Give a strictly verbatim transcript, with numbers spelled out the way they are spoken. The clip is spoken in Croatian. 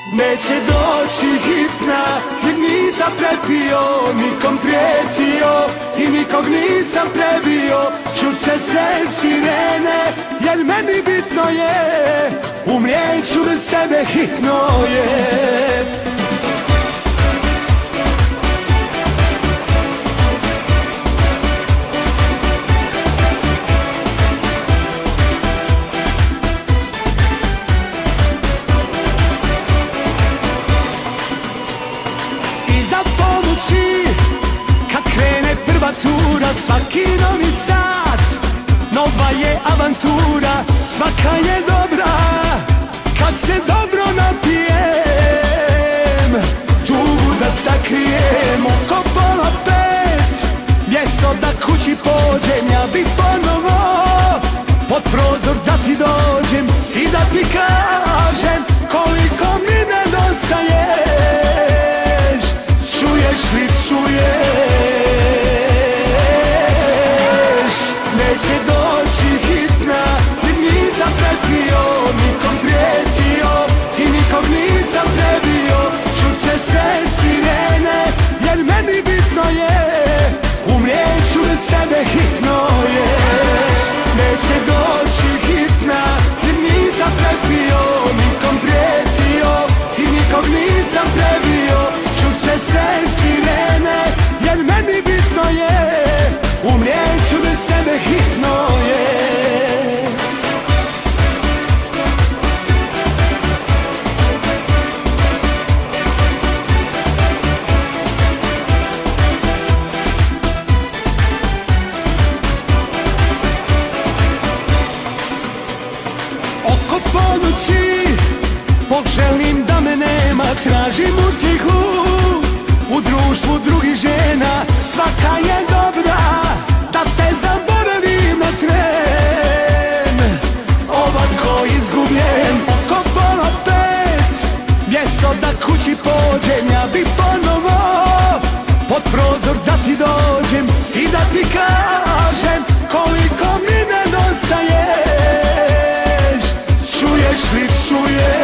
Neće doći hitna, jer nisam prepio, nikom prijetio i nikog nisam prebio. Čut će se sirene, jer meni bitno je, umrijet ću bez tebe, hitno je. Kad krene prva tura, svaki novi sat nova je avantura, svaka je dobra. Kad se dobro napijem, tugu da sakrijem. Oko pola pet, mjesto da kući pođem, ja bi ponovo pod prozor da ti dođem i da ti kažem koliko mi nedostaješ. Čuješ li, čuješ? Neće doći hitna, jer nisam prepio, nikom prijetio i nikog nisam prebio. Čut će se sirene, jer meni bitno je, umrijet ću bez tebe, hitno je. Neće doći hitna, jer nisam prepio, nikom prijetio i nikog nisam prebio. Čut će se sirene, jer meni bitno je, umrijet ću bez sebe, hitno je. Oko ponoći poželim da me nema, tražim utihu u društvu drugih žena. Svaka je dobra, da te zaboravim na tren, ovako izgubljen. Oko pola pet, mjesto da kući pođem, ja bi ponovo pod prozor da ti dođem i da ti kažem koliko mi nedostaješ. Čuješ li, čuješ?